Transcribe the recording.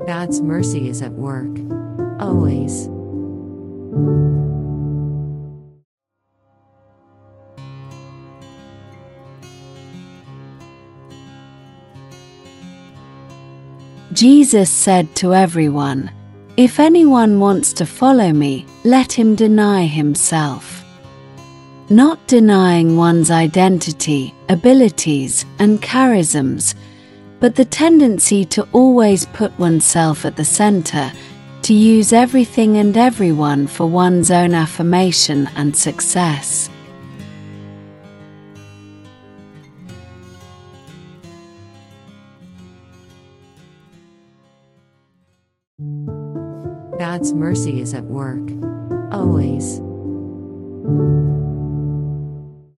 God's mercy is at work, always. Jesus said to everyone, "If anyone wants to follow me, let him deny himself." Not denying one's identity, abilities, and charisms, but the tendency to always put oneself at the center, to use everything and everyone for one's own affirmation and success. God's mercy is at work, always.